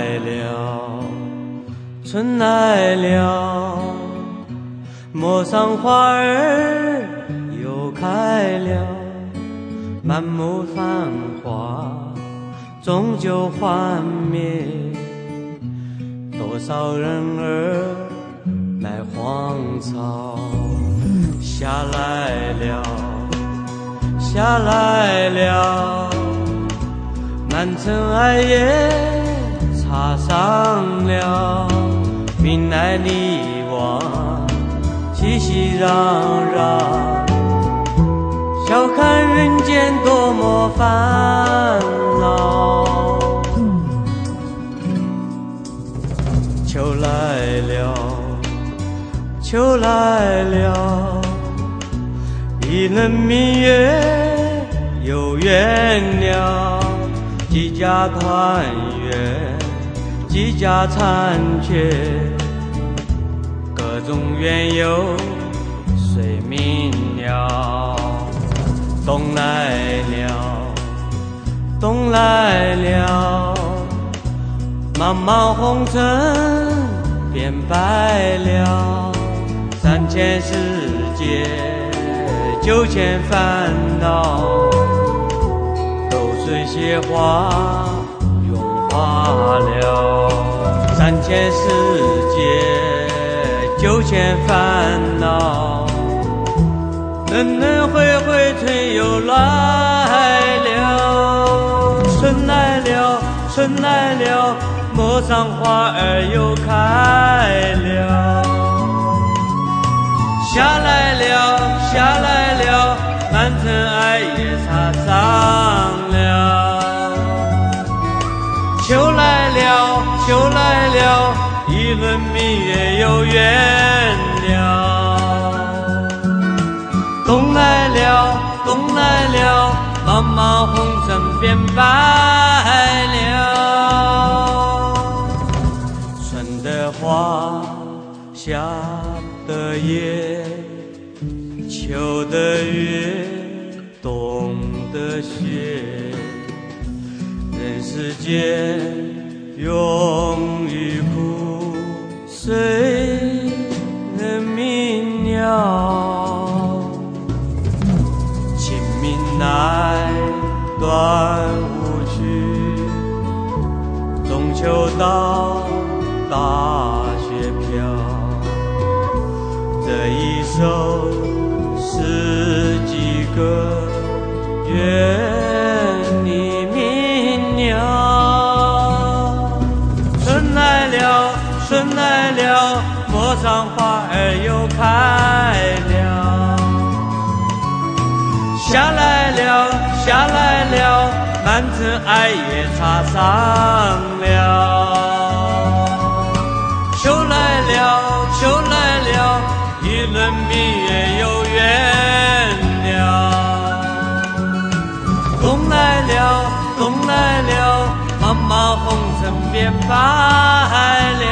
来了，春来了，陌上花儿又开了，满目繁华终究幻灭，多少人儿买荒草。下来了，下来了，满城爱也插上了，明来你往，熙熙攘攘，笑看人间多么烦恼。秋来了，秋来了，一轮明月有缘了，几家团圆，几家残缺，各种缘由随明了。冬来了，冬来了，茫茫红尘变白了，3000世界9000烦恼，都随雪花融化了。3000世界9000烦恼，轮轮回回春又来了。春来了，春来了，陌上花儿又开了。下来了，下来了，满城爱也插上了。秋来了，秋来了，一轮明月有缘了。冬来了，冬来了，茫茫红尘变白了。春的花，夏的叶，秋的月，冬的雪，人世间永与苦，谁能明了？清明来，端午去，中秋到，大雪飘。这一首是几个愿你明了。春来了，春来了，陌上花儿又开了。下来了，下来了，满城爱也插上了。秋来了，秋来了，一轮明月有缘了。冬来了，冬来了，茫茫红尘变白了。